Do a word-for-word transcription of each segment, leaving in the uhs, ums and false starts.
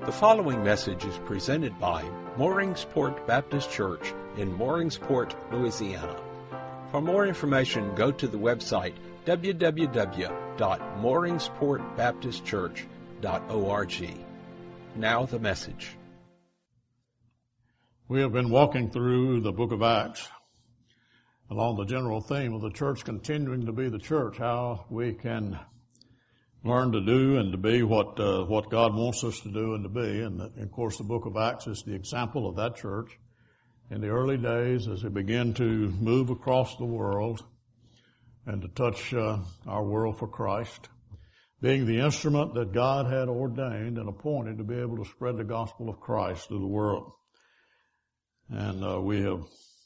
The following message is presented by Mooringsport Baptist Church in Mooringsport, Louisiana. For more information, go to the website w w w dot mooringsport baptist church dot org. Now the message. We have been walking through the book of Acts along the general theme of the church continuing to be the church, how we can learn to do and to be what uh, what God wants us to do and to be. And of course, the book of Acts is the example of that church in the early days as they began to move across the world and to touch uh, our world for Christ, being the instrument that God had ordained and appointed to be able to spread the gospel of Christ to the world. And uh, we have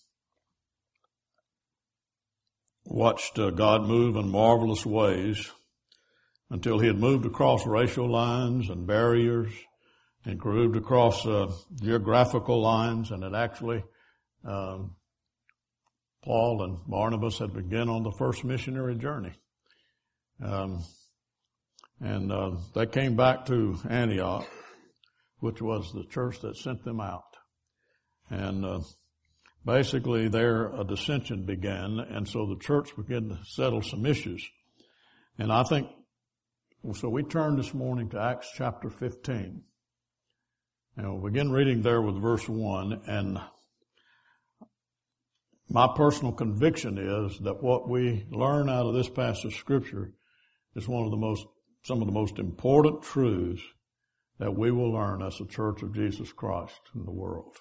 watched uh, God move in marvelous ways until he had moved across racial lines and barriers and moved across uh, geographical lines, and it actually um, Paul and Barnabas had begun on the first missionary journey. Um, and uh, they came back to Antioch, which was the church that sent them out. And uh, basically there a dissension began, and so the church began to settle some issues. And I think So we turn this morning to Acts chapter fifteen. And we'll begin reading there with verse one. And my personal conviction is that what we learn out of this passage of Scripture is one of the most, some of the most important truths that we will learn as a church of Jesus Christ in the world.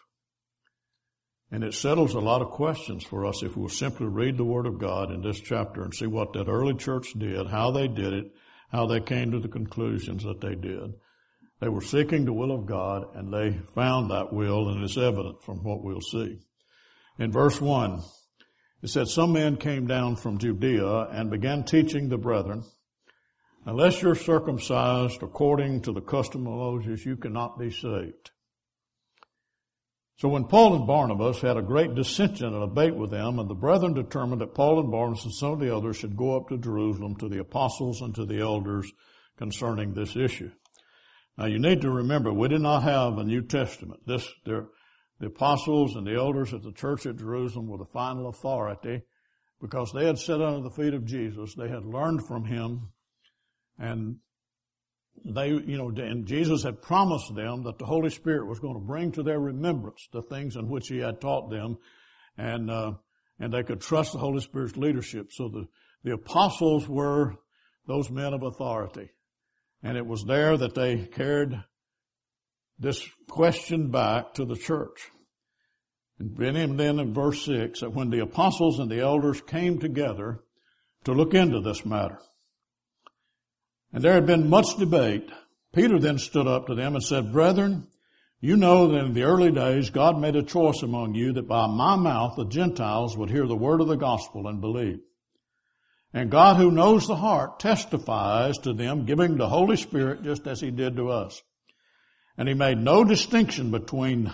And it settles a lot of questions for us if we'll simply read the Word of God in this chapter and see what that early church did, how they did it, how they came to the conclusions that they did. They were seeking the will of God, and they found that will, and it's evident from what we'll see. In verse one, it said, "Some men came down from Judea and began teaching the brethren, unless you're circumcised according to the custom of Moses, you cannot be saved." So when Paul and Barnabas had a great dissension and debate with them, and the brethren determined that Paul and Barnabas and some of the others should go up to Jerusalem to the apostles and to the elders concerning this issue. Now you need to remember, we did not have a New Testament. This, the apostles and the elders at the church at Jerusalem were the final authority because they had sat under the feet of Jesus. They had learned from him, and They, you know, and Jesus had promised them that the Holy Spirit was going to bring to their remembrance the things in which he had taught them, and uh, and they could trust the Holy Spirit's leadership. So the the apostles were those men of authority, and it was there that they carried this question back to the church. And then in verse six, that when the apostles and the elders came together to look into this matter, and there had been much debate, Peter then stood up to them and said, "Brethren, you know that in the early days God made a choice among you that by my mouth the Gentiles would hear the word of the gospel and believe. And God, who knows the heart, testifies to them, giving the Holy Spirit just as he did to us. And he made no distinction between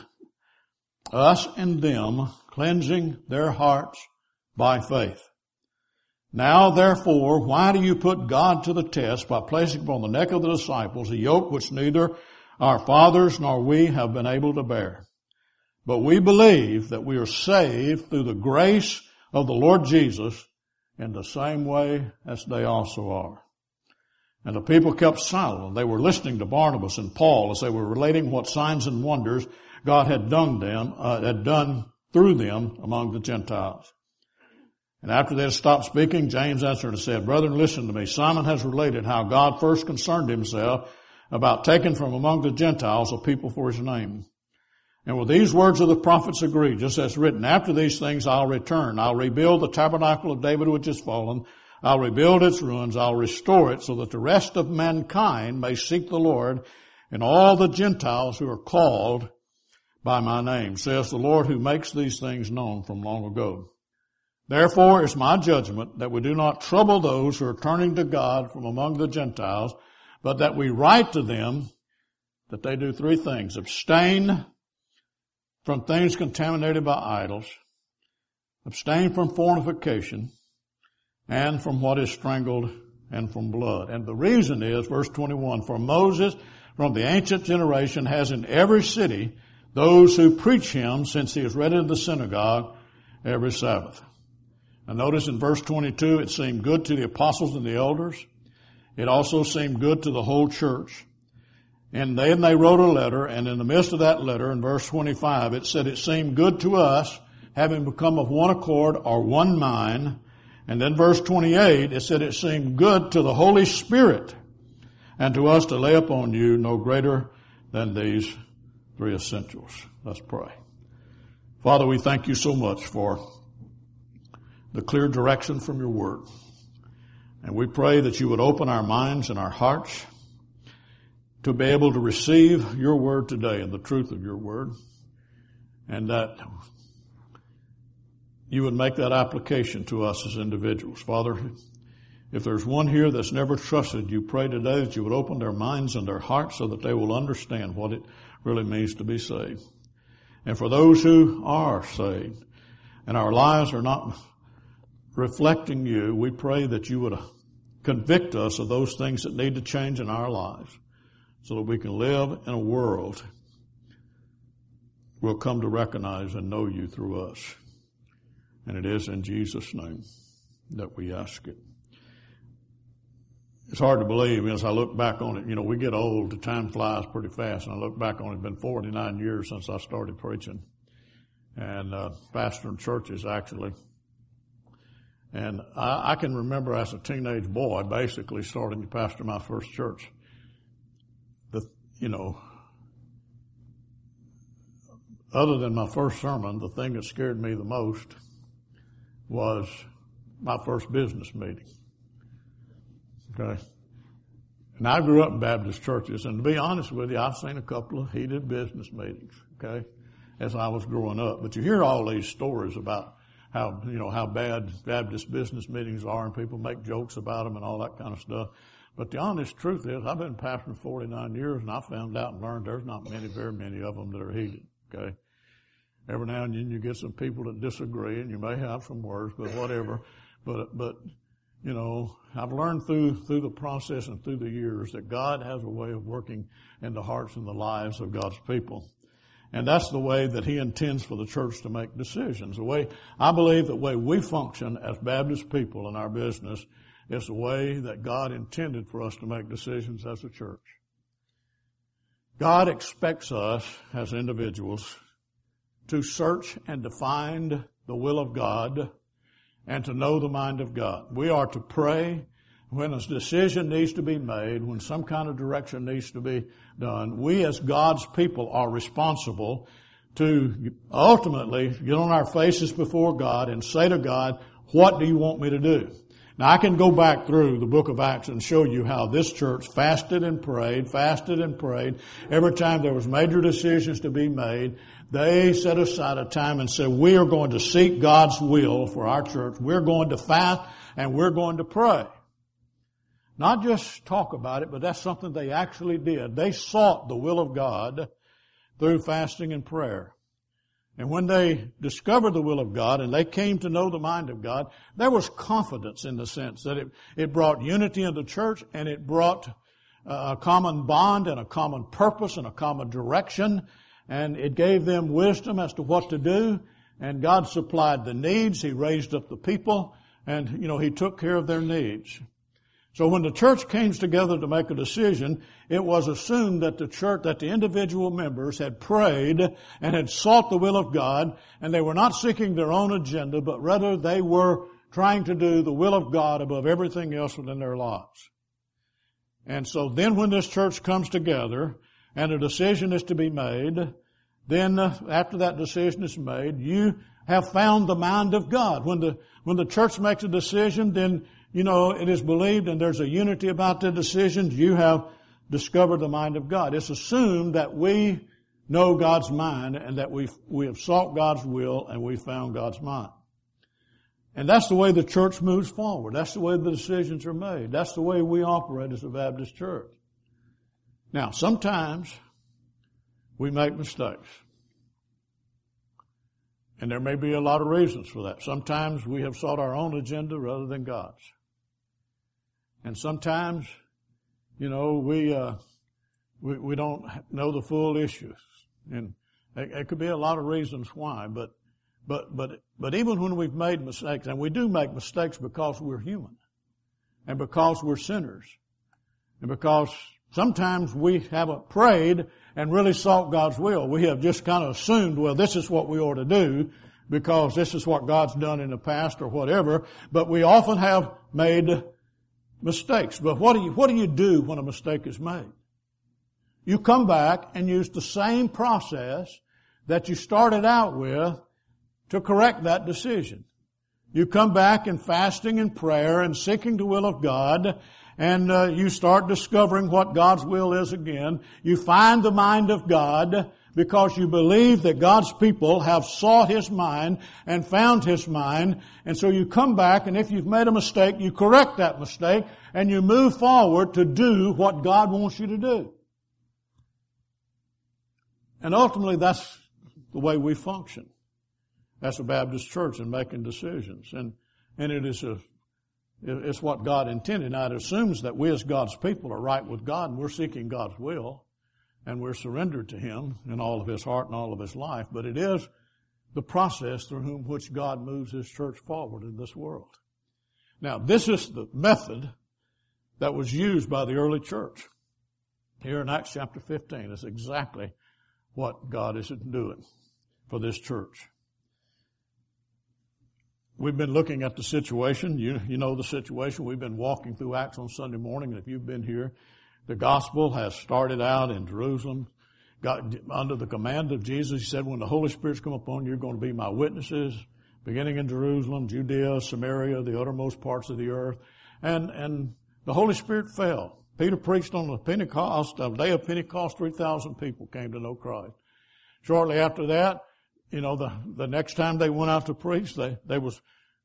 us and them, cleansing their hearts by faith. Now, therefore, why do you put God to the test by placing upon the neck of the disciples a yoke which neither our fathers nor we have been able to bear? But we believe that we are saved through the grace of the Lord Jesus in the same way as they also are." And the people kept silent. They were listening to Barnabas and Paul as they were relating what signs and wonders God had done them, uh, had done through them among the Gentiles. And after they had stopped speaking, James answered and said, "Brethren, listen to me. Simon has related how God first concerned himself about taking from among the Gentiles a people for his name. And with these words of the prophets agree, just as written, after these things I'll return. I'll rebuild the tabernacle of David which is fallen. I'll rebuild its ruins. I'll restore it so that the rest of mankind may seek the Lord, and all the Gentiles who are called by my name, says the Lord who makes these things known from long ago. Therefore, it's my judgment that we do not trouble those who are turning to God from among the Gentiles, but that we write to them that they do three things: abstain from things contaminated by idols, abstain from fornication, and from what is strangled, and from blood. And the reason is, verse twenty-one, for Moses from the ancient generation has in every city those who preach him, since he is read in the synagogue every Sabbath. And notice in verse twenty-two, it seemed good to the apostles and the elders. It also seemed good to the whole church. And then they wrote a letter, and in the midst of that letter, in verse twenty-five, it said, it seemed good to us, having become of one accord or one mind. And then verse twenty-eight, it said, it seemed good to the Holy Spirit and to us to lay upon you no greater than these three essentials. Let's pray. Father, we thank you so much for the clear direction from your word. And we pray that you would open our minds and our hearts to be able to receive your word today and the truth of your word, and that you would make that application to us as individuals. Father, if there's one here that's never trusted you, pray today that you would open their minds and their hearts so that they will understand what it really means to be saved. And for those who are saved and our lives are not reflecting you, we pray that you would convict us of those things that need to change in our lives so that we can live in a world we'll come to recognize and know you through us. And it is in Jesus' name that we ask it. It's hard to believe as I look back on it. You know, we get old, the time flies pretty fast, and I look back on it, it's been forty-nine years since I started preaching and uh, pastoring churches, actually. And I, I can remember as a teenage boy basically starting to pastor my first church. The, you know, other than my first sermon, the thing that scared me the most was my first business meeting. Okay. And I grew up in Baptist churches, and to be honest with you, I've seen a couple of heated business meetings, okay, as I was growing up. But you hear all these stories about how, you know, how bad Baptist business meetings are, and people make jokes about them and all that kind of stuff. But the honest truth is, I've been pastoring forty-nine years, and I found out and learned there's not many, very many of them that are heated, okay. Every now and then you get some people that disagree, and you may have some words, but whatever. But, but, you know, I've learned through, through the process and through the years that God has a way of working in the hearts and the lives of God's people. And that's the way that he intends for the church to make decisions. The way, I believe the way we function as Baptist people in our business is the way that God intended for us to make decisions as a church. God expects us as individuals to search and to find the will of God and to know the mind of God. We are to pray when a decision needs to be made, when some kind of direction needs to be done. We as God's people are responsible to ultimately get on our faces before God and say to God, what do you want me to do? Now I can go back through the book of Acts and show you how this church fasted and prayed, fasted and prayed. Every time there was major decisions to be made, they set aside a time and said, we are going to seek God's will for our church. We're going to fast and we're going to pray. Not just talk about it, but that's something they actually did. They sought the will of God through fasting and prayer. And when they discovered the will of God and they came to know the mind of God, there was confidence in the sense that it, it brought unity in the church, and it brought a common bond and a common purpose and a common direction, and it gave them wisdom as to what to do, and God supplied the needs. He raised up the people, and, you know, he took care of their needs. So when the church came together to make a decision, it was assumed that the church, that the individual members had prayed and had sought the will of God, and they were not seeking their own agenda, but rather they were trying to do the will of God above everything else within their lives. And so then when this church comes together and a decision is to be made, then uh, after that decision is made, you have found the mind of God. When the, when the church makes a decision, then you know, it is believed and there's a unity about the decisions. You have discovered the mind of God. It's assumed that we know God's mind and that we we have sought God's will and we found God's mind. And that's the way the church moves forward. That's the way the decisions are made. That's the way we operate as a Baptist church. Now, sometimes we make mistakes. And there may be a lot of reasons for that. Sometimes we have sought our own agenda rather than God's. And sometimes, you know, we, uh, We, we don't know the full issues. And there could be a lot of reasons why, but, but, but, but even when we've made mistakes, and we do make mistakes because we're human, and because we're sinners, and because sometimes we haven't prayed and really sought God's will. We have just kind of assumed, well, this is what we ought to do because this is what God's done in the past or whatever, but we often have made mistakes. But what do you, what do you do when a mistake is made? You come back and use the same process that you started out with to correct that decision. You come back in fasting and prayer and seeking the will of God, and uh, you start discovering what God's will is again. You find the mind of God because you believe that God's people have sought His mind and found His mind. And so you come back, and if you've made a mistake, you correct that mistake, and you move forward to do what God wants you to do. And ultimately, that's the way we function as a Baptist church in making decisions. And, and it is a, it's what God intended. Now, it assumes that we as God's people are right with God, and we're seeking God's will, and we're surrendered to Him in all of His heart and all of His life. But it is the process through whom which God moves His church forward in this world. Now, this is the method that was used by the early church. Here in Acts chapter fifteen, it's exactly what God is doing for this church. We've been looking at the situation. You, you know the situation. We've been walking through Acts on Sunday morning, and if you've been here, the gospel has started out in Jerusalem. God, under the command of Jesus, He said, when the Holy Spirit's come upon you, you're going to be my witnesses, beginning in Jerusalem, Judea, Samaria, the uttermost parts of the earth. And, and the Holy Spirit fell. Peter preached on the Pentecost, the day of Pentecost, three thousand people came to know Christ. Shortly after that, you know, the, the next time they went out to preach, they, they was,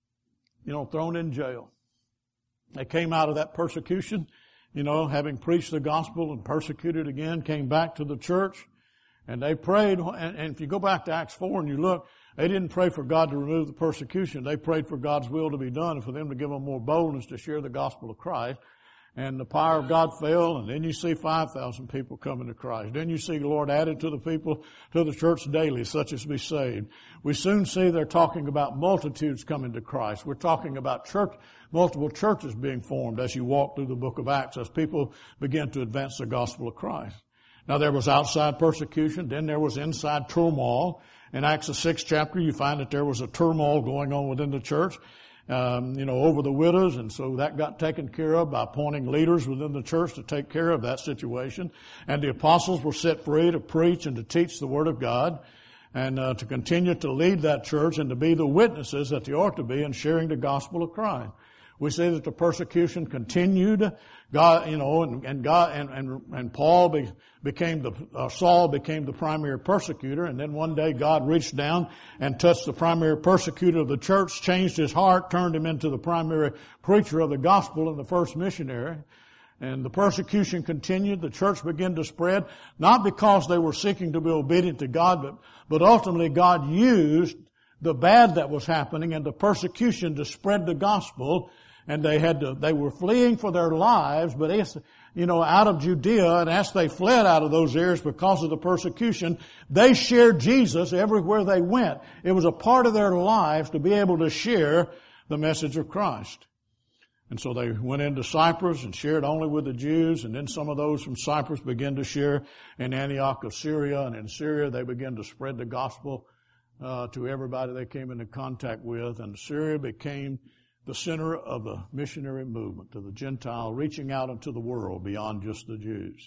you know, thrown in jail. They came out of that persecution, you know, having preached the gospel and persecuted again, came back to the church, and they prayed. And, and if you go back to Acts four and you look, they didn't pray for God to remove the persecution. They prayed for God's will to be done and for them to give them more boldness to share the gospel of Christ. And the power of God fell, and then you see five thousand people coming to Christ. Then you see the Lord added to the people, to the church daily, such as be saved. We soon see they're talking about multitudes coming to Christ. We're talking about church, multiple churches being formed as you walk through the book of Acts, as people begin to advance the gospel of Christ. Now there was outside persecution, then there was inside turmoil. In Acts the sixth chapter, you find that there was a turmoil going on within the church. Um, you know, over the widows, and so that got taken care of by appointing leaders within the church to take care of that situation. And the apostles were set free to preach and to teach the Word of God, and uh, to continue to lead that church and to be the witnesses that they ought to be in sharing the gospel of Christ. We see that the persecution continued. God, you know, and, and God and and, and Paul be, became the uh, Saul became the primary persecutor, and then one day God reached down and touched the primary persecutor of the church, changed his heart, turned him into the primary preacher of the gospel and the first missionary. And the persecution continued. The church began to spread, not because they were seeking to be obedient to God, but but ultimately God used the bad that was happening and the persecution to spread the gospel. And they had to, they were fleeing for their lives, but as, you know, out of Judea, and as they fled out of those areas because of the persecution, they shared Jesus everywhere they went. It was a part of their lives to be able to share the message of Christ. And so they went into Cyprus and shared only with the Jews, and then some of those from Cyprus began to share in Antioch of Syria, and in Syria they began to spread the gospel uh, to everybody they came into contact with, and Syria became the center of the missionary movement to the Gentile, reaching out into the world beyond just the Jews.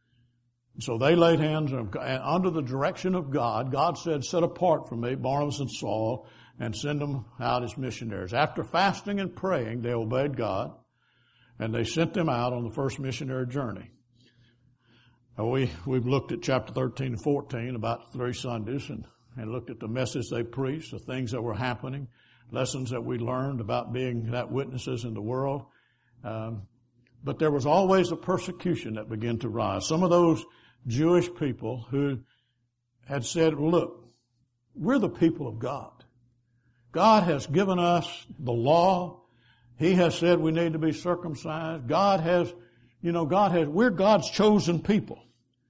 So they laid hands on them, and under the direction of God, God said, set apart from me Barnabas and Saul and send them out as missionaries. After fasting and praying, they obeyed God, and they sent them out on the first missionary journey. Now we, we've looked at chapter thirteen and fourteen about three Sundays and, and looked at the message they preached, the things that were happening, lessons that we learned about being that witnesses in the world. Um, but there was always a persecution that began to rise. Some of those Jewish people who had said, look, we're the people of God. God has given us the law. He has said we need to be circumcised. God has, you know, God has, we're God's chosen people.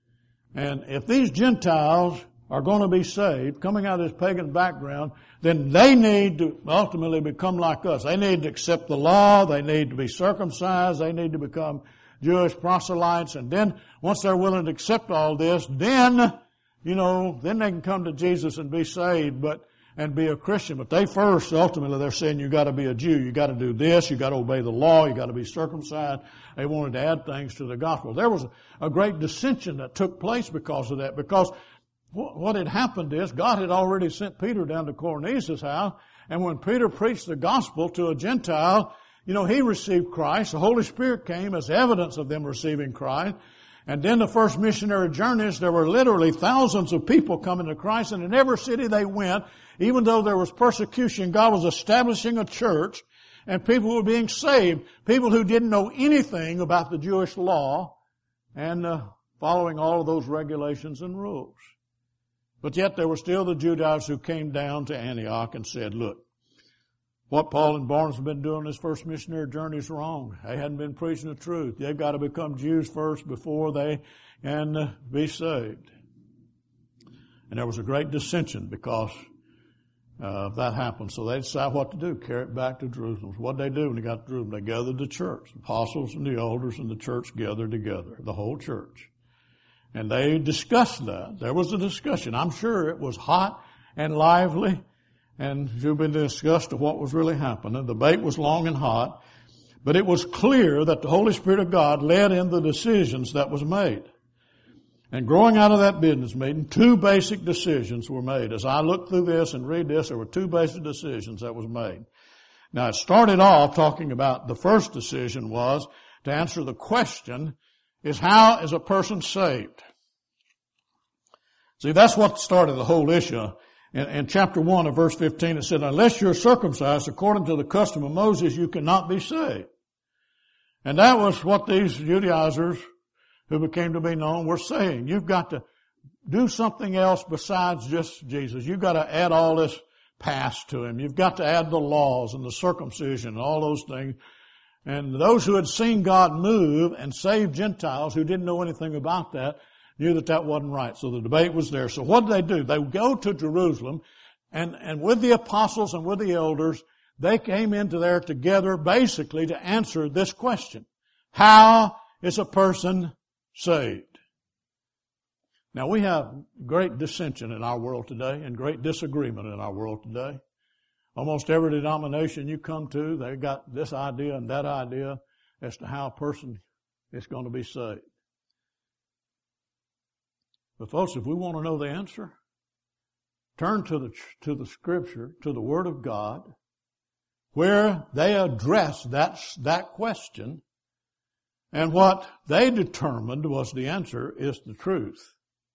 And if these Gentiles are going to be saved, coming out of this pagan background, then they need to ultimately become like us. They need to accept the law. They need to be circumcised. They need to become Jewish proselytes. And then, once they're willing to accept all this, then, you know, then they can come to Jesus and be saved, but, and be a Christian. But they first, ultimately, they're saying you got to be a Jew. You got to do this. You got to obey the law. You got to be circumcised. They wanted to add things to the gospel. There was a great dissension that took place because of that, because what had happened is God had already sent Peter down to Cornelius' house, and when Peter preached the gospel to a Gentile, you know, he received Christ. The Holy Spirit came as evidence of them receiving Christ. And then the first missionary journeys, there were literally thousands of people coming to Christ, and in every city they went, even though there was persecution, God was establishing a church, and people were being saved. People who didn't know anything about the Jewish law, and uh, following all of those regulations and rules. But yet there were still the Judaizers who came down to Antioch and said, look, what Paul and Barnabas have been doing this first missionary journey is wrong. They hadn't been preaching the truth. They've got to become Jews first before they can uh, be saved. And there was a great dissension because uh, that happened. So they decided what to do, carry it back to Jerusalem. So what did they do when they got to Jerusalem? They gathered the church. The apostles and the elders and the church gathered together, the whole church. And they discussed that. There was a discussion. I'm sure it was hot and lively, and you've been discussed of what was really happening. The debate was long and hot, but it was clear that the Holy Spirit of God led in the decisions that was made. And growing out of that business meeting, two basic decisions were made. As I look through this and read this, there were two basic decisions that was made. Now, it started off talking about the first decision was to answer the question, is how is a person saved? See, that's what started the whole issue. In, in chapter one of verse fifteen, it said, unless you're circumcised according to the custom of Moses, you cannot be saved. And that was what these Judaizers, who became to be known, were saying. You've got to do something else besides just Jesus. You've got to add all this past to him. You've got to add the laws and the circumcision and all those things. And those who had seen God move and save Gentiles who didn't know anything about that knew that that wasn't right. So the debate was there. So what did they do? They would go to Jerusalem, and, and with the apostles and with the elders, they came into there together basically to answer this question. How is a person saved? Now, we have great dissension in our world today and great disagreement in our world today. Almost every denomination you come to, they've got this idea and that idea as to how a person is going to be saved. But folks, if we want to know the answer, turn to the, to the Scripture, to the Word of God, where they address that, that question, and what they determined was the answer is the truth.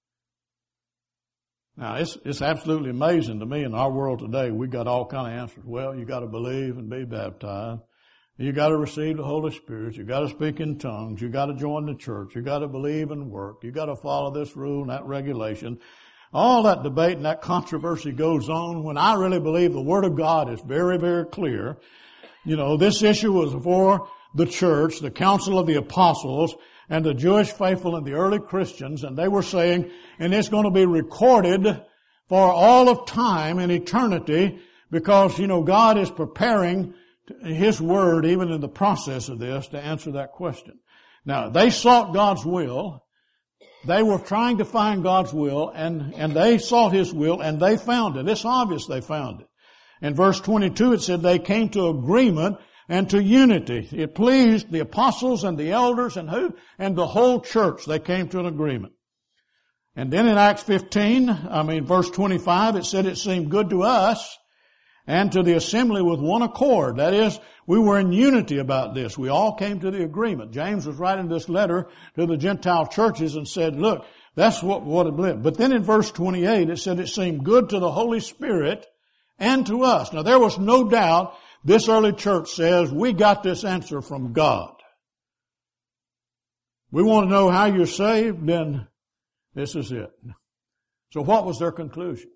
Now, it's, it's absolutely amazing to me in our world today, we got all kind of answers. Well, you got to believe and be baptized. You got to receive the Holy Spirit. You got to speak in tongues. You got to join the church. You got to believe and work. You got to follow this rule and that regulation. All that debate and that controversy goes on when I really believe the Word of God is very, very clear. You know, this issue was for the church, the council of the apostles, and the Jewish faithful and the early Christians, and they were saying, and it's going to be recorded for all of time and eternity because, you know, God is preparing His Word, even in the process of this, to answer that question. Now, they sought God's will. They were trying to find God's will, and, and they sought His will, and they found it. It's obvious they found it. In verse twenty-two, it said they came to agreement and to unity. It pleased the apostles and the elders and who? And the whole church. They came to an agreement. And then in Acts fifteen, I mean verse twenty-five, it said it seemed good to us and to the assembly with one accord. That is, we were in unity about this. We all came to the agreement. James was writing this letter to the Gentile churches and said, look, that's what, what it meant. But then in verse twenty-eight, it said it seemed good to the Holy Spirit and to us. Now there was no doubt this early church says we got this answer from God. We want to know how you're saved, then this is it. So what was their conclusion?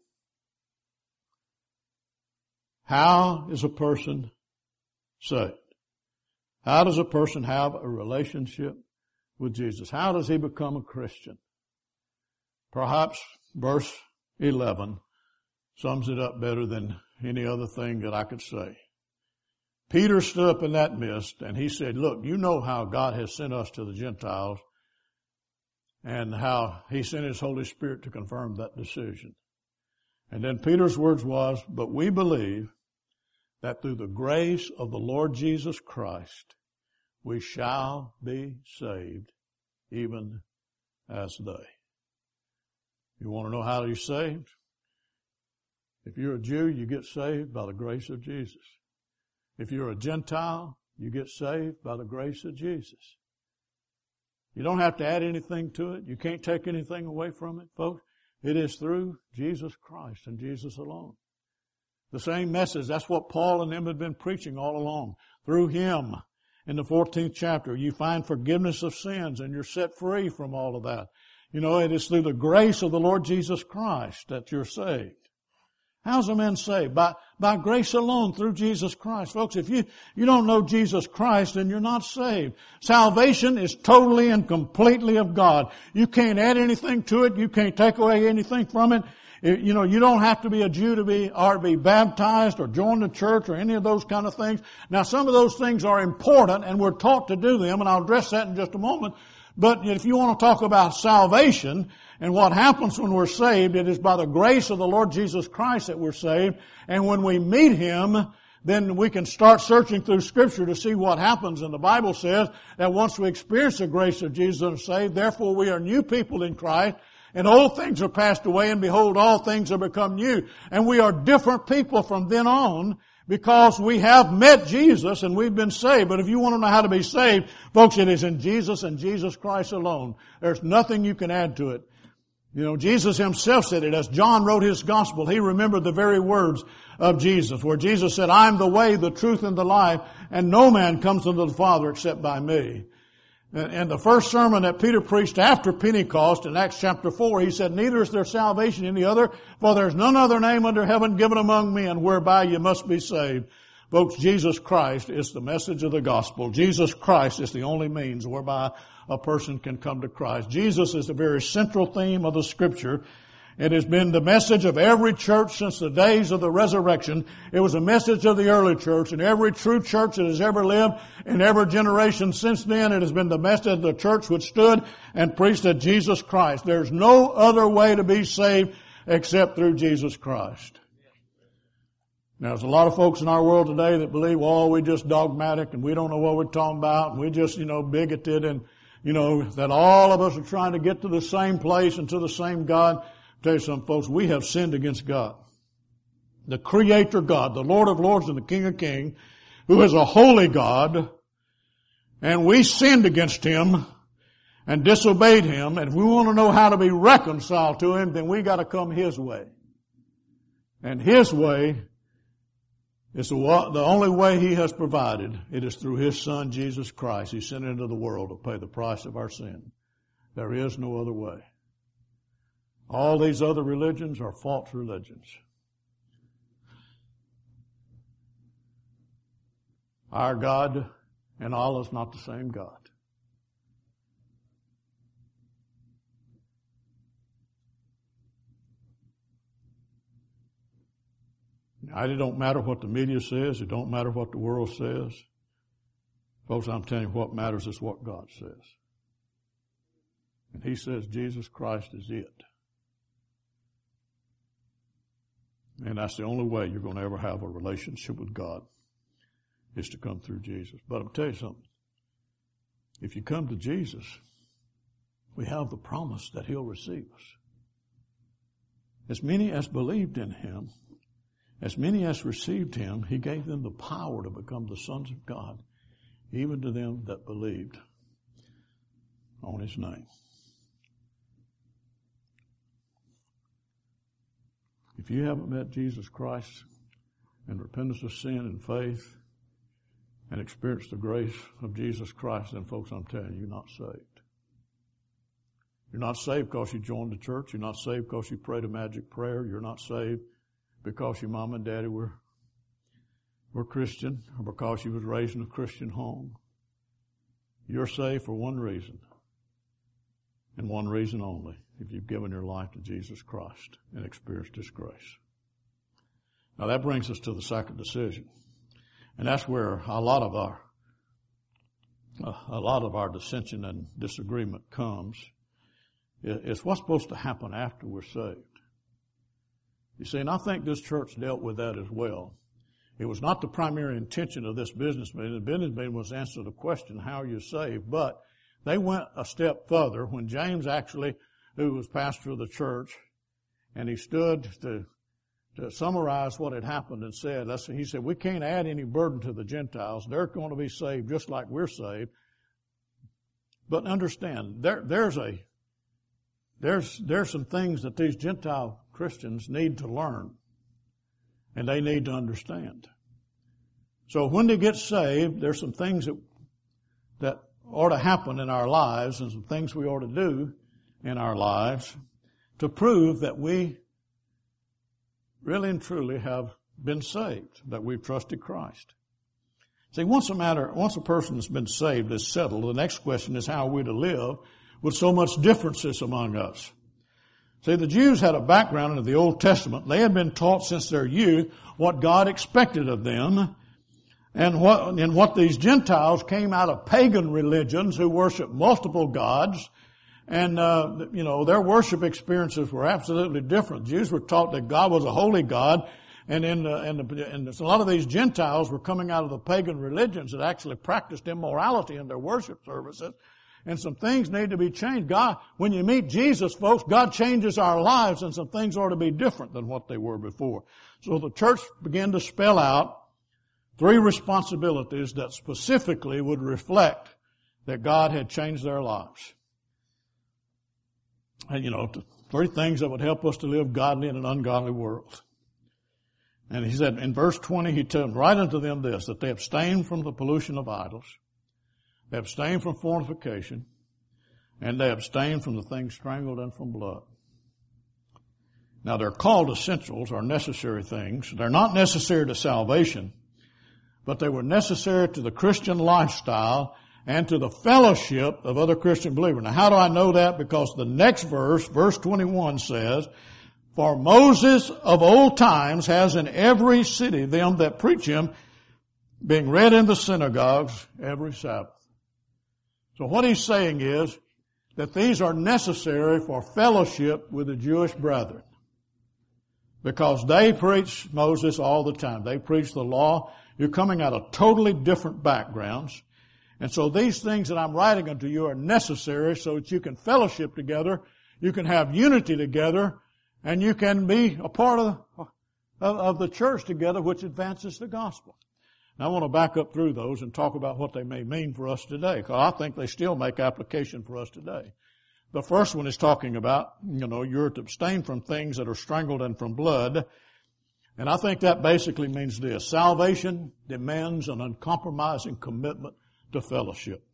How is a person saved? How does a person have a relationship with Jesus? How does he become a Christian? Perhaps verse eleven sums it up better than any other thing that I could say. Peter stood up in that midst and he said, look, you know how God has sent us to the Gentiles and how he sent his Holy Spirit to confirm that decision. And then Peter's words was, but we believe that through the grace of the Lord Jesus Christ, we shall be saved, even as they. You want to know how you're saved? If you're a Jew, you get saved by the grace of Jesus. If you're a Gentile, you get saved by the grace of Jesus. You don't have to add anything to it. You can't take anything away from it, folks. It is through Jesus Christ and Jesus alone. The same message, that's what Paul and them had been preaching all along. Through him, in the fourteenth chapter, you find forgiveness of sins and you're set free from all of that. You know, it is through the grace of the Lord Jesus Christ that you're saved. How's a man saved? By, by grace alone, through Jesus Christ. Folks, if you, you don't know Jesus Christ, then you're not saved. Salvation is totally and completely of God. You can't add anything to it. You can't take away anything from it. It you know, you don't have to be a Jew to be, or be baptized or join the church or any of those kind of things. Now, some of those things are important and we're taught to do them, and I'll address that in just a moment. But if you want to talk about salvation and what happens when we're saved, it is by the grace of the Lord Jesus Christ that we're saved. And when we meet Him, then we can start searching through Scripture to see what happens. And the Bible says that once we experience the grace of Jesus and are saved, therefore we are new people in Christ, and old things are passed away, and behold, all things are become new. And we are different people from then on, because we have met Jesus and we've been saved. But if you want to know how to be saved, folks, it is in Jesus and Jesus Christ alone. There's nothing you can add to it. You know, Jesus himself said it. As John wrote his gospel, he remembered the very words of Jesus, where Jesus said, I am the way, the truth, and the life, and no man comes unto the Father except by me. And the first sermon that Peter preached after Pentecost in Acts chapter four, he said, neither is there salvation in any other, for there is none other name under heaven given among men whereby you must be saved. Folks, Jesus Christ is the message of the gospel. Jesus Christ is the only means whereby a person can come to Christ. Jesus is the very central theme of the Scripture. It has been the message of every church since the days of the resurrection. It was a message of the early church, and every true church that has ever lived in every generation since then, it has been the message of the church which stood and preached at Jesus Christ. There's no other way to be saved except through Jesus Christ. Now, there's a lot of folks in our world today that believe, well, we're just dogmatic and we don't know what we're talking about, and we're just, you know, bigoted, and, you know, that all of us are trying to get to the same place and to the same God. Tell you something, folks, we have sinned against God. The Creator God, the Lord of Lords and the King of Kings, who is a holy God, and we sinned against Him and disobeyed Him, and if we want to know how to be reconciled to Him, then we got to come His way. And His way is the, the only way He has provided. It is through His Son, Jesus Christ. He sent into the world to pay the price of our sin. There is no other way. All these other religions are false religions. Our God and Allah is not the same God. Now, it don't matter what the media says. It don't matter what the world says. Folks, I'm telling you, what matters is what God says. And He says Jesus Christ is it. And that's the only way you're going to ever have a relationship with God, is to come through Jesus. But I'll tell you something. If you come to Jesus, we have the promise that He'll receive us. As many as believed in Him, as many as received Him, He gave them the power to become the sons of God, even to them that believed on His name. If you haven't met Jesus Christ and repentance of sin and faith and experienced the grace of Jesus Christ, then folks, I'm telling you, you're not saved. You're not saved because you joined the church. You're not saved because you prayed a magic prayer. You're not saved because your mom and daddy were, were Christian, or because you was raised in a Christian home. You're saved for one reason. And one reason only, if you've given your life to Jesus Christ and experienced His grace. Now that brings us to the second decision. And that's where a lot of our, a lot of our dissension and disagreement comes. It's what's supposed to happen after we're saved. You see, and I think this church dealt with that as well. It was not the primary intention of this business meeting. The business meeting was to answer the question, how are you saved? But they went a step further when James actually, who was pastor of the church, and he stood to, to summarize what had happened and said, he said, we can't add any burden to the Gentiles. They're going to be saved just like we're saved. But understand, there, there's a, there's, there's some things that these Gentile Christians need to learn. And they need to understand. So when they get saved, there's some things that, that ought to happen in our lives and some things we ought to do in our lives to prove that we really and truly have been saved, that we've trusted Christ. See, once a matter, once a person has been saved, is settled, the next question is how are we to live with so much differences among us. See, the Jews had a background in the Old Testament. They had been taught since their youth what God expected of them. And what, and what these Gentiles came out of pagan religions who worship multiple gods. And, uh, you know, their worship experiences were absolutely different. Jews were taught that God was a holy God. And in the, and, the, and a lot of these Gentiles were coming out of the pagan religions that actually practiced immorality in their worship services. And some things need to be changed. God, when you meet Jesus, folks, God changes our lives and some things ought to be different than what they were before. So the church began to spell out three responsibilities that specifically would reflect that God had changed their lives. And, you know, three things that would help us to live godly in an ungodly world. And he said, in verse twenty, he told right unto them this, that they abstain from the pollution of idols. They abstain from fornication, and they abstain from the things strangled and from blood. Now they're called essentials or necessary things. They're not necessary to salvation, but they were necessary to the Christian lifestyle and to the fellowship of other Christian believers. Now how do I know that? Because the next verse, verse twenty-one says, for Moses of old times has in every city them that preach him, being read in the synagogues every Sabbath. So what he's saying is that these are necessary for fellowship with the Jewish brethren. Because they preach Moses all the time. They preach the law. You're coming out of totally different backgrounds. And so these things that I'm writing unto you are necessary so that you can fellowship together, you can have unity together, and you can be a part of, of, of the church together, which advances the gospel. Now I want to back up through those and talk about what they may mean for us today, because I think they still make application for us today. The first one is talking about, you know, you're to abstain from things that are strangled and from blood. And I think that basically means this. Salvation demands an uncompromising commitment to fellowship.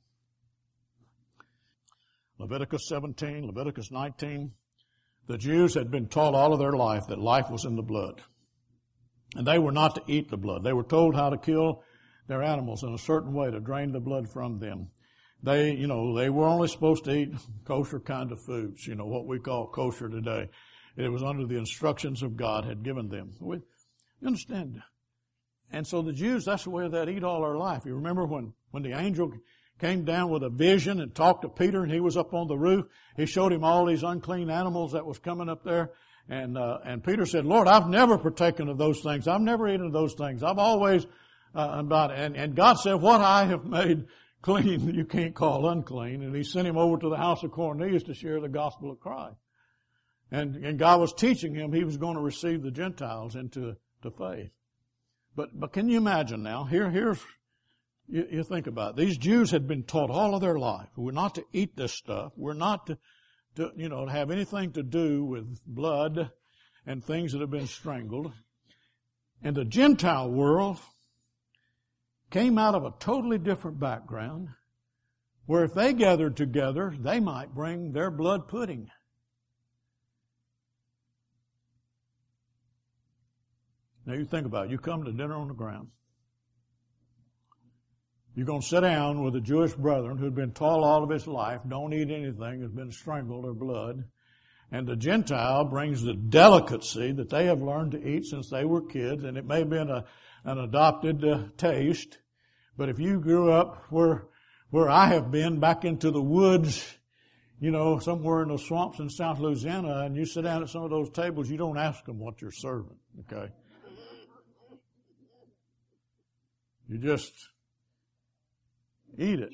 Leviticus seventeen, Leviticus nineteen. The Jews had been taught all of their life that life was in the blood. And they were not to eat the blood. They were told how to kill their animals in a certain way to drain the blood from them. They, you know, they were only supposed to eat kosher kind of foods, you know, what we call kosher today. It was under the instructions of God had given them. We, you understand? And so the Jews, that's the way they'd eat all their life. You remember when, when the angel came down with a vision and talked to Peter and he was up on the roof, he showed him all these unclean animals that was coming up there. And, uh, and Peter said, Lord, I've never partaken of those things. I've never eaten of those things. I've always, uh, about, and, and God said, what I have made clean, you can't call unclean. And he sent him over to the house of Cornelius to share the gospel of Christ. And, and God was teaching him he was going to receive the Gentiles into, to faith. But, but can you imagine now? Here, here's, you, you think about it. These Jews had been taught all of their life. We're not to eat this stuff. We're not to, to, you know, have anything to do with blood and things that have been strangled. And the Gentile world came out of a totally different background where if they gathered together, they might bring their blood pudding. Now you think about it. You come to dinner on the ground. You're going to sit down with a Jewish brethren who'd been taught all of his life, don't eat anything, has been strangled or blood. And the Gentile brings the delicacy that they have learned to eat since they were kids, and it may have been a, an adopted uh, taste. But if you grew up where, where I have been, back into the woods, you know, somewhere in the swamps in South Louisiana, and you sit down at some of those tables, you don't ask them what you're serving, okay? You just eat it.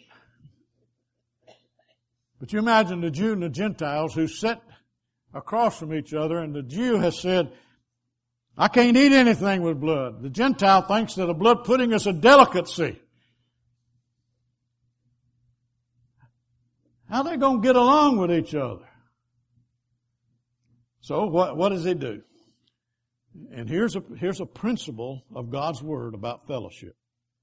But you imagine the Jew and the Gentiles who sit across from each other, and the Jew has said, I can't eat anything with blood. The Gentile thinks that a blood pudding is a delicacy. How are they going to get along with each other? So what, what does he do? And here's a, here's a principle of God's Word about fellowship.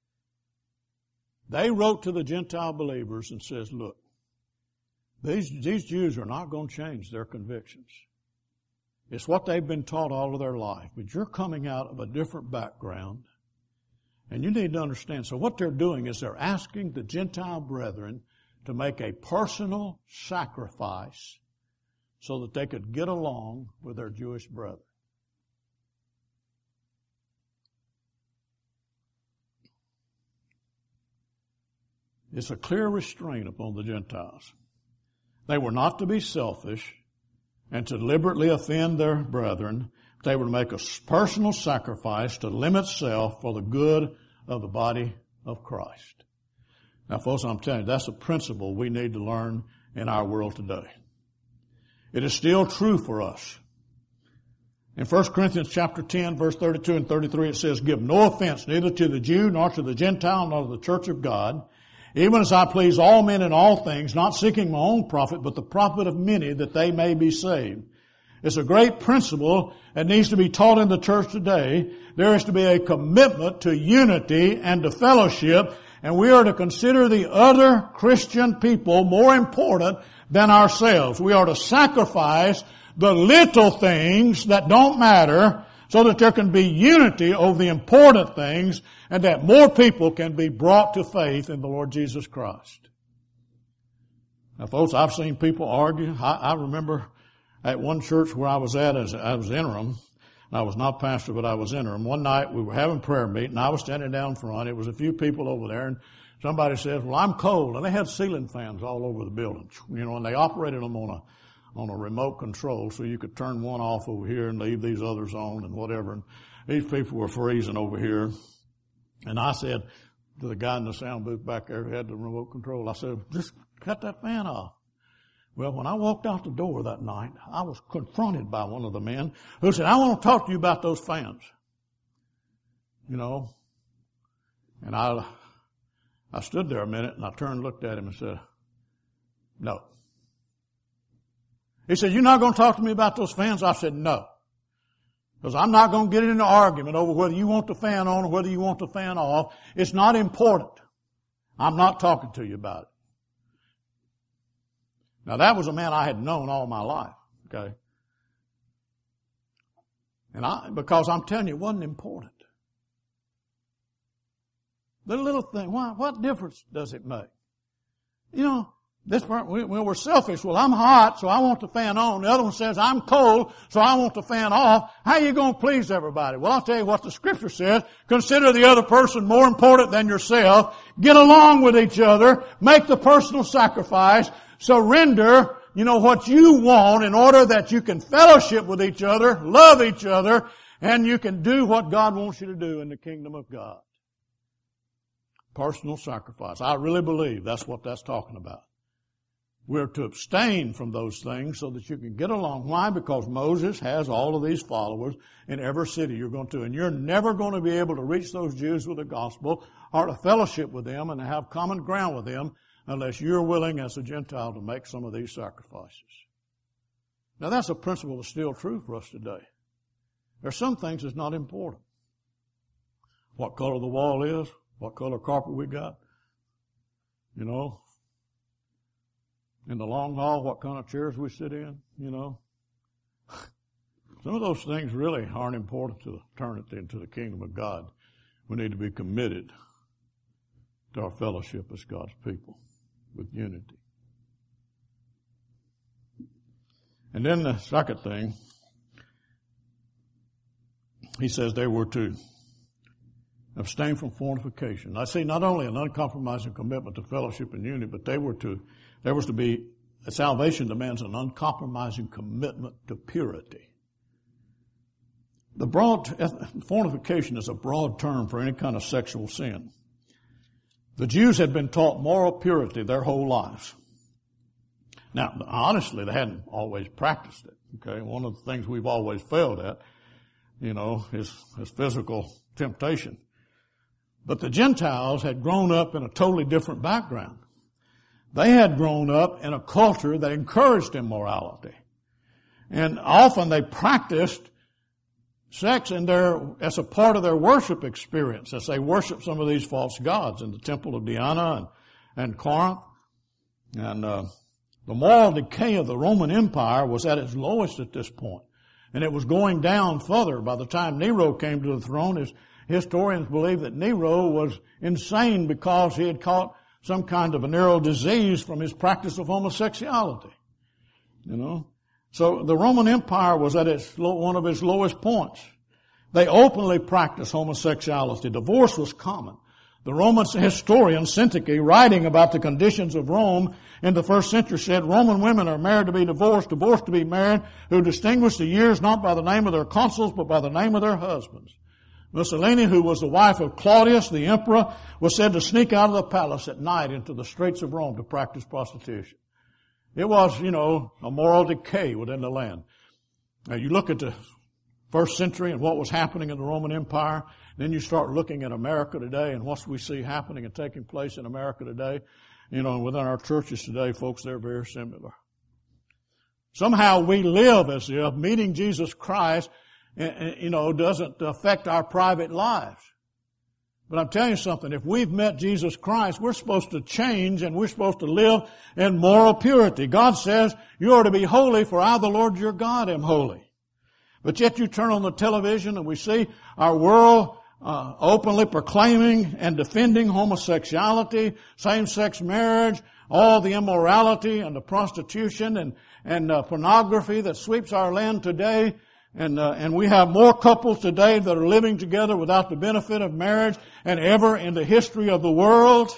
They wrote to the Gentile believers and says, look, these, these Jews are not going to change their convictions. It's what they've been taught all of their life. But you're coming out of a different background. And you need to understand. So what they're doing is they're asking the Gentile brethren to make a personal sacrifice so that they could get along with their Jewish brethren. It's a clear restraint upon the Gentiles. They were not to be selfish and to deliberately offend their brethren. They were to make a personal sacrifice to limit self for the good of the body of Christ. Now, folks, I'm telling you, that's a principle we need to learn in our world today. It is still true for us. In First Corinthians chapter ten, verse thirty-two and thirty-three, it says, give no offense neither to the Jew nor to the Gentile nor to the church of God, even as I please all men in all things, not seeking my own profit, but the profit of many, that they may be saved. It's a great principle that needs to be taught in the church today. There is to be a commitment to unity and to fellowship, and we are to consider the other Christian people more important than ourselves. We are to sacrifice the little things that don't matter so that there can be unity over the important things and that more people can be brought to faith in the Lord Jesus Christ. Now, folks, I've seen people argue. I, I remember at one church where I was at as I was interim, and I was not pastor, but I was interim. One night we were having prayer meeting, and I was standing down front. It was a few people over there, and somebody says, well, I'm cold. And they had ceiling fans all over the building, you know, and they operated them on a on a remote control, so you could turn one off over here and leave these others on and whatever. And these people were freezing over here. And I said to the guy in the sound booth back there who had the remote control, I said, just cut that fan off. Well, when I walked out the door that night, I was confronted by one of the men who said, I want to talk to you about those fans. You know, and I, I stood there a minute and I turned and looked at him and said, no. He said, you're not going to talk to me about those fans? I said, no. Because I'm not going to get into an argument over whether you want the fan on or whether you want the fan off. It's not important. I'm not talking to you about it. Now, that was a man I had known all my life, okay? And I, because I'm telling you, it wasn't important. The little thing, why, what difference does it make? You know, this part, we, we're selfish. Well, I'm hot, so I want the fan on. The other one says, I'm cold, so I want the fan off. How are you going to please everybody? Well, I'll tell you what the Scripture says. Consider the other person more important than yourself. Get along with each other. Make the personal sacrifice. Surrender, you know, what you want in order that you can fellowship with each other, love each other, and you can do what God wants you to do in the kingdom of God. Personal sacrifice. I really believe that's what that's talking about. We're to abstain from those things so that you can get along. Why? Because Moses has all of these followers in every city you're going to. And you're never going to be able to reach those Jews with the gospel or to fellowship with them and to have common ground with them unless you're willing as a Gentile to make some of these sacrifices. Now that's a principle that's still true for us today. There are some things that's not important. What color the wall is, what color carpet we got, you know. In the long hall, what kind of chairs we sit in, you know. Some of those things really aren't important to turn it into the kingdom of God. We need to be committed to our fellowship as God's people with unity. And then the second thing, he says they were to abstain from fornication. I see not only an uncompromising commitment to fellowship and unity, but they were to, there was to be, salvation demands an uncompromising commitment to purity. The broad, fornication is a broad term for any kind of sexual sin. The Jews had been taught moral purity their whole lives. Now, honestly, they hadn't always practiced it. Okay, one of the things we've always failed at, you know, is, is physical temptation. But the Gentiles had grown up in a totally different background. They had grown up in a culture that encouraged immorality. And often they practiced sex in their, as a part of their worship experience, as they worship some of these false gods in the temple of Diana and, and Corinth. And, uh, the moral decay of the Roman Empire was at its lowest at this point. And it was going down further. By the time Nero came to the throne, his historians believe that Nero was insane because he had caught some kind of venereal disease from his practice of homosexuality. You know? So the Roman Empire was at its one of its lowest points. They openly practiced homosexuality. Divorce was common. The Roman historian Syntyche, writing about the conditions of Rome in the first century, said, Roman women are married to be divorced, divorced to be married, who distinguish the years not by the name of their consuls, but by the name of their husbands. Mussolini, who was the wife of Claudius, the emperor, was said to sneak out of the palace at night into the streets of Rome to practice prostitution. It was, you know, a moral decay within the land. Now you look at the first century and what was happening in the Roman Empire, then you start looking at America today and what we see happening and taking place in America today. You know, within our churches today, folks, they're very similar. Somehow we live as if meeting Jesus Christ, you know, doesn't affect our private lives. But I'm telling you something, if we've met Jesus Christ, we're supposed to change and we're supposed to live in moral purity. God says, you are to be holy, for I, the Lord your God, am holy. But yet you turn on the television and we see our world uh, openly proclaiming and defending homosexuality, same-sex marriage, all the immorality and the prostitution and, and uh, pornography that sweeps our land today. And, uh, and we have more couples today that are living together without the benefit of marriage than ever in the history of the world.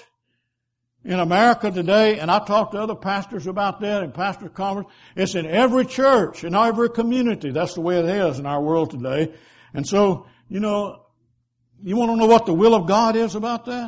In America today, and I talked to other pastors about that in pastor conference, it's in every church, in every community. That's the way it is in our world today. And so, you know, you want to know what the will of God is about that?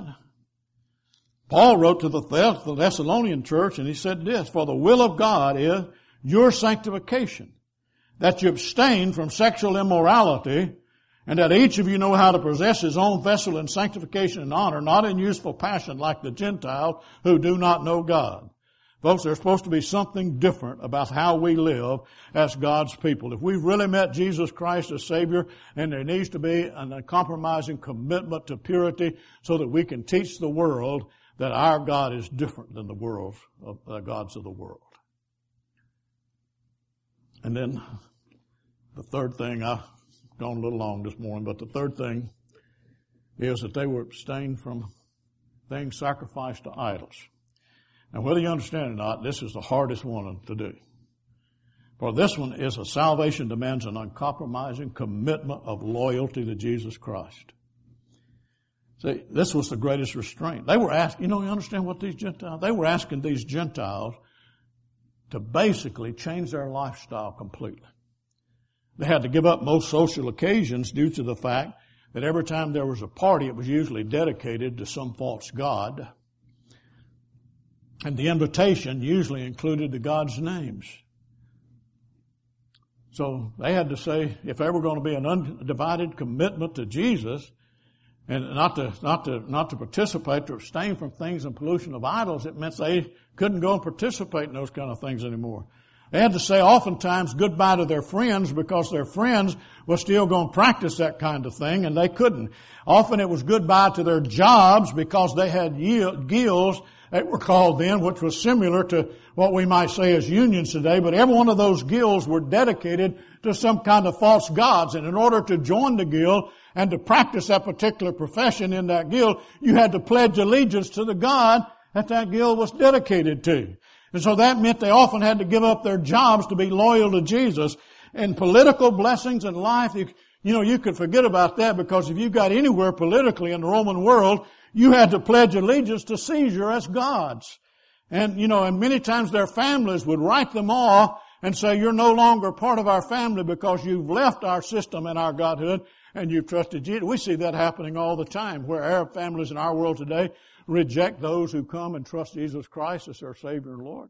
Paul wrote to the Thessalonian church and he said this, for the will of God is your sanctification, that you abstain from sexual immorality, and that each of you know how to possess his own vessel in sanctification and honor, not in useful passion like the Gentiles who do not know God. Folks, there's supposed to be something different about how we live as God's people. If we've really met Jesus Christ as Savior, then there needs to be an uncompromising commitment to purity so that we can teach the world that our God is different than the world's, of the gods of the world. And then the third thing, I've gone a little long this morning, but the third thing is that they were abstained from things sacrificed to idols. Now, whether you understand it or not, this is the hardest one to do. For this one is a salvation demands an uncompromising commitment of loyalty to Jesus Christ. See, this was the greatest restraint. They were asking, you know, you understand what these Gentiles, they were asking these Gentiles to basically change their lifestyle completely. They had to give up most social occasions due to the fact that every time there was a party, it was usually dedicated to some false god. And the invitation usually included the gods' names. So they had to say, if they were going to be an undivided commitment to Jesus, and not to, not to, not to participate, to abstain from things and pollution of idols, it meant they couldn't go and participate in those kind of things anymore. They had to say oftentimes goodbye to their friends because their friends were still going to practice that kind of thing and they couldn't. Often it was goodbye to their jobs because they had guilds they were called then, which was similar to what we might say as unions today, but every one of those guilds were dedicated to some kind of false gods. And in order to join the guild and to practice that particular profession in that guild, you had to pledge allegiance to the god that that guild was dedicated to. And so that meant they often had to give up their jobs to be loyal to Jesus. And political blessings in life, you, you know, you could forget about that, because if you got anywhere politically in the Roman world, you had to pledge allegiance to Caesar as gods. And, you know, and many times their families would write them off and say, you're no longer part of our family because you've left our system and our godhood and you've trusted Jesus. We see that happening all the time, where Arab families in our world today reject those who come and trust Jesus Christ as their Savior and Lord.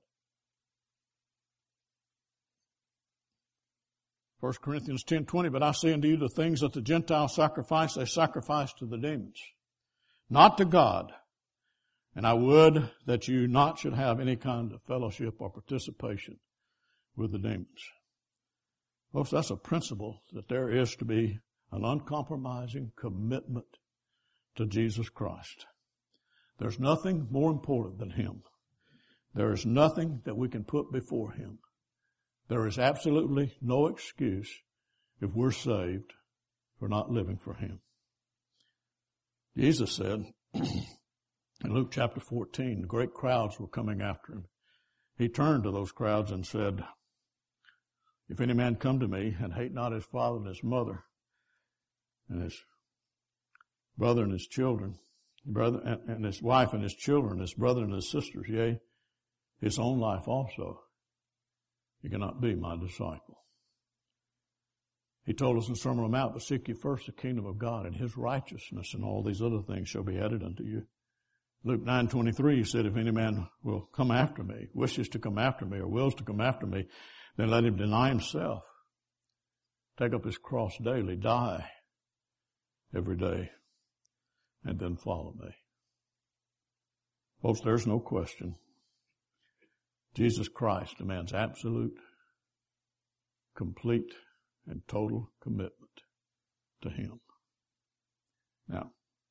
First Corinthians ten twenty, but I say unto you the things that the Gentiles sacrifice, they sacrifice to the demons, not to God. And I would that you not should have any kind of fellowship or participation with the demons. Folks, that's a principle, that there is to be an uncompromising commitment to Jesus Christ. There's nothing more important than Him. There is nothing that we can put before Him. There is absolutely no excuse, if we're saved, for not living for Him. Jesus said in Luke chapter fourteen, great crowds were coming after Him. He turned to those crowds and said, if any man come to me and hate not his father and his mother and his brother and his children, brother and, and his wife and his children, his brother and his sisters, yea, his own life also, he cannot be my disciple. He told us in the Sermon on the Mount, but seek ye first the kingdom of God and His righteousness, and all these other things shall be added unto you. Luke nine twenty-three, He said, if any man will come after me, wishes to come after me, or wills to come after me, then let him deny himself, take up his cross daily, die every day, and then follow me. Folks, there's no question. Jesus Christ demands absolute, complete, and total commitment to Him. Now,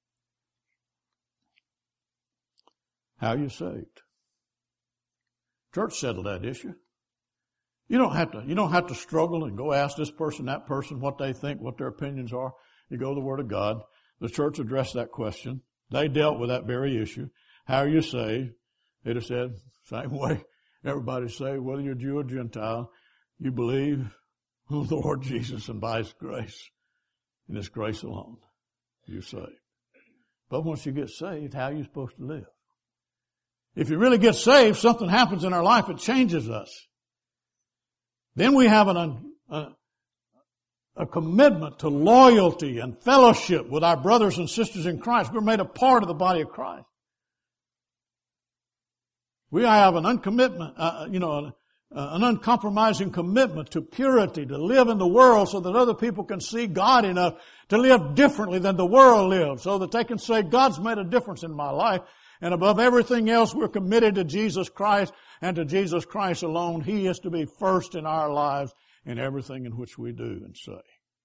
how are you saved? Church settled that issue. You don't have to, you don't have to struggle and go ask this person, that person, what they think, what their opinions are. You go to the Word of God. The church addressed that question. They dealt with that very issue. How are you saved? They'd have said, same way everybody's saved, whether you're Jew or Gentile, you believe on the Lord Jesus, and by His grace, and His grace alone, you're saved. But once you get saved, how are you supposed to live? If you really get saved, something happens in our life that changes us. Then we have an, a, a commitment to loyalty and fellowship with our brothers and sisters in Christ. We're made a part of the body of Christ. We have an uncommitment, uh, you know, an, uh, an uncompromising commitment to purity, to live in the world so that other people can see God enough to live differently than the world lives, so that they can say, God's made a difference in my life. And above everything else, we're committed to Jesus Christ and to Jesus Christ alone. He is to be first in our lives in everything in which we do and say.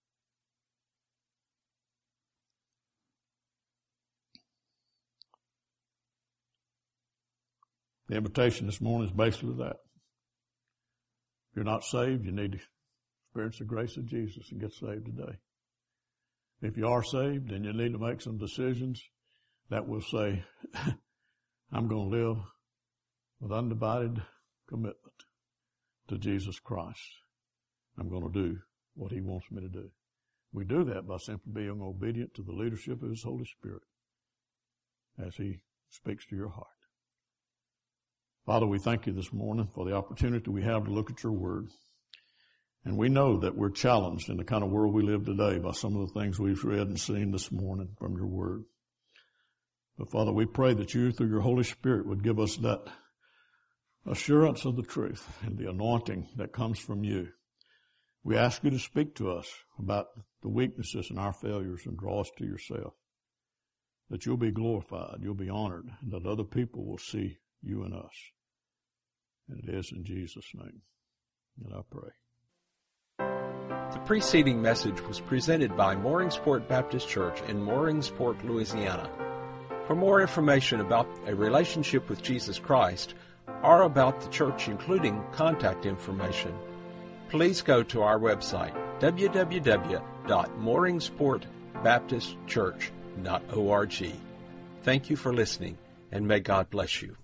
The invitation this morning is basically that. If you're not saved, you need to experience the grace of Jesus and get saved today. If you are saved, then you need to make some decisions that will say, I'm going to live with undivided commitment to Jesus Christ. I'm going to do what He wants me to do. We do that by simply being obedient to the leadership of His Holy Spirit as He speaks to your heart. Father, we thank You this morning for the opportunity we have to look at Your Word. And we know that we're challenged in the kind of world we live today by some of the things we've read and seen this morning from Your Word. But Father, we pray that You, through Your Holy Spirit, would give us that assurance of the truth and the anointing that comes from You. We ask You to speak to us about the weaknesses and our failures and draw us to Yourself. That You'll be glorified, You'll be honored, and that other people will see You in us. And it is in Jesus' name that I pray. The preceding message was presented by Mooringsport Baptist Church in Mooringsport, Louisiana. For more information about a relationship with Jesus Christ or about the church, including contact information, please go to our website, w w w dot mooringsport baptist church dot org. Thank you for listening, and may God bless you.